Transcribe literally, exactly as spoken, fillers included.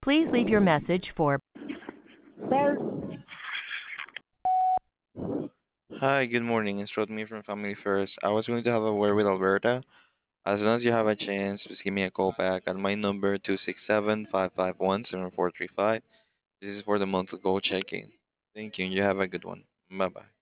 Please leave your message for Well, Hi, good morning. It's Rodney from Family First. I was going to have a word with Alberta. As soon as you have a chance, just give me a call back at my number two six seven, five five one, seven four three five. This is for the monthly goal check-in. Thank you, and you have a good one. Bye bye.